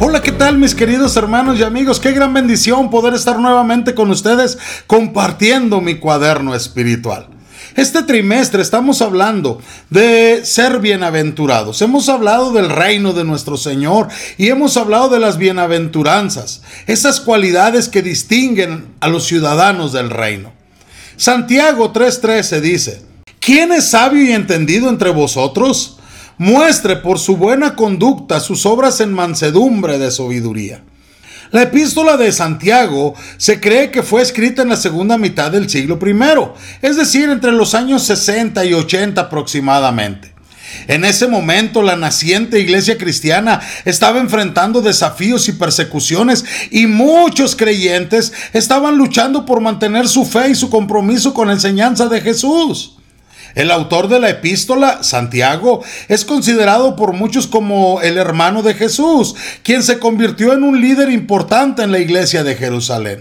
Hola, ¿qué tal mis queridos hermanos y amigos? Qué gran bendición poder estar nuevamente con ustedes compartiendo mi cuaderno espiritual. Este trimestre estamos hablando de ser bienaventurados. Hemos hablado del reino de nuestro Señor y hemos hablado de las bienaventuranzas, esas cualidades que distinguen a los ciudadanos del reino. Santiago 3:13 dice: ¿quién es sabio y entendido entre vosotros? Muestre por su buena conducta sus obras en mansedumbre de sabiduría. La epístola de Santiago se cree que fue escrita en la segunda mitad del siglo I, es decir, entre los años 60 y 80 aproximadamente. En ese momento, la naciente iglesia cristiana estaba enfrentando desafíos y persecuciones y muchos creyentes estaban luchando por mantener su fe y su compromiso con la enseñanza de Jesús. El autor de la epístola, Santiago, es considerado por muchos como el hermano de Jesús, quien se convirtió en un líder importante en la iglesia de Jerusalén.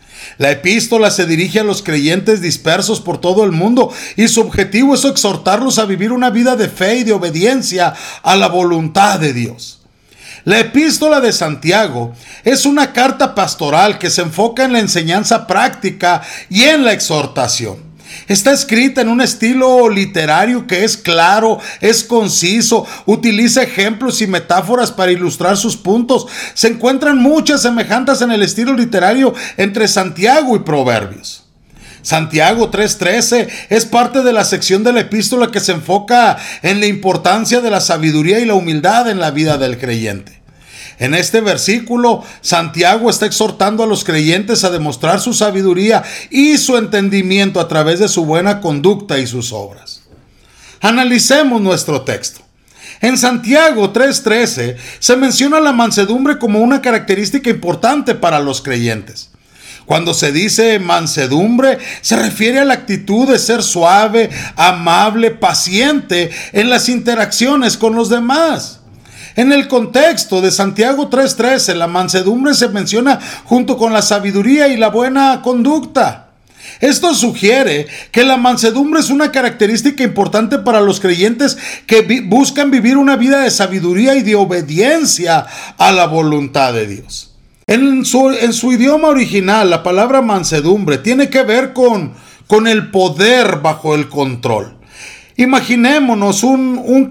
La epístola se dirige a los creyentes dispersos por todo el mundo y su objetivo es exhortarlos a vivir una vida de fe y de obediencia a la voluntad de Dios. La epístola de Santiago es una carta pastoral que se enfoca en la enseñanza práctica y en la exhortación. Está escrita en un estilo literario que es claro, es conciso, utiliza ejemplos y metáforas para ilustrar sus puntos. Se encuentran muchas semejanzas en el estilo literario entre Santiago y Proverbios. Santiago 3:13 es parte de la sección de la epístola que se enfoca en la importancia de la sabiduría y la humildad en la vida del creyente. En este versículo, Santiago está exhortando a los creyentes a demostrar su sabiduría y su entendimiento a través de su buena conducta y sus obras. Analicemos nuestro texto. En Santiago 3:13 se menciona la mansedumbre como una característica importante para los creyentes. Cuando se dice mansedumbre, se refiere a la actitud de ser suave, amable, paciente en las interacciones con los demás. En el contexto de Santiago 3:13, la mansedumbre se menciona junto con la sabiduría y la buena conducta. Esto sugiere que la mansedumbre es una característica importante para los creyentes que buscan vivir una vida de sabiduría y de obediencia a la voluntad de Dios. En su idioma original, la palabra mansedumbre tiene que ver con el poder bajo el control. Imaginémonos un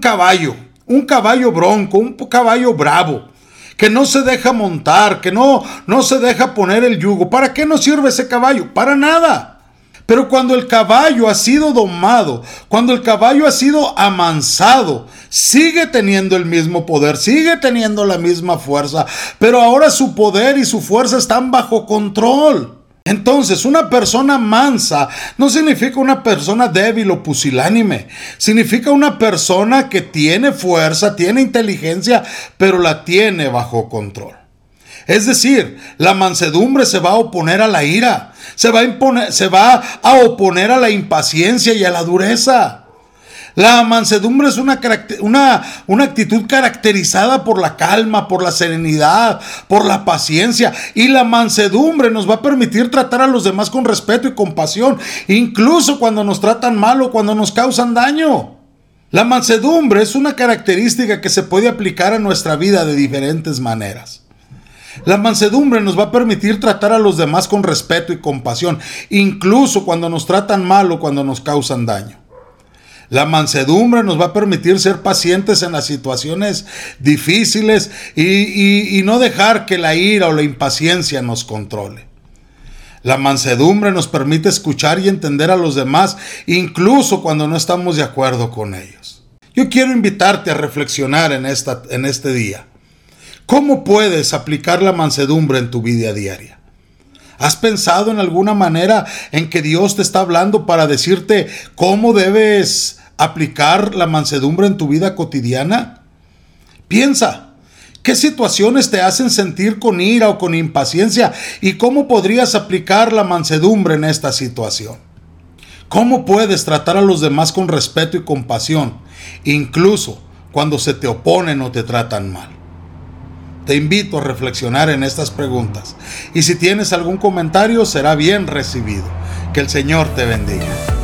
caballo bronco, un caballo bravo, que no se deja montar, que no se deja poner el yugo. ¿Para qué nos sirve ese caballo? Para nada. Pero cuando el caballo ha sido domado, cuando el caballo ha sido amansado, sigue teniendo el mismo poder, sigue teniendo la misma fuerza, pero ahora su poder y su fuerza están bajo control. Entonces, una persona mansa no significa una persona débil o pusilánime. Significa una persona que tiene fuerza, tiene inteligencia, pero la tiene bajo control. Es decir, la mansedumbre se va a oponer a la ira, se va a oponer a la impaciencia y a la dureza. La mansedumbre es una actitud caracterizada por la calma, por la serenidad, por la paciencia. Y la mansedumbre nos va a permitir tratar a los demás con respeto y compasión, incluso cuando nos tratan mal o cuando nos causan daño. La mansedumbre es una característica que se puede aplicar a nuestra vida de diferentes maneras. La mansedumbre nos va a permitir tratar a los demás con respeto y compasión, incluso cuando nos tratan mal o cuando nos causan daño. La mansedumbre nos va a permitir ser pacientes en las situaciones difíciles y no dejar que la ira o la impaciencia nos controle. La mansedumbre nos permite escuchar y entender a los demás, incluso cuando no estamos de acuerdo con ellos. Yo quiero invitarte a reflexionar en este día. ¿Cómo puedes aplicar la mansedumbre en tu vida diaria? ¿Has pensado en alguna manera en que Dios te está hablando para decirte cómo debes aplicar la mansedumbre en tu vida cotidiana? Piensa, ¿qué situaciones te hacen sentir con ira o con impaciencia? ¿Y cómo podrías aplicar la mansedumbre en esta situación? ¿Cómo puedes tratar a los demás con respeto y compasión, incluso cuando se te oponen o te tratan mal? Te invito a reflexionar en estas preguntas. Y si tienes algún comentario, será bien recibido. Que el Señor te bendiga.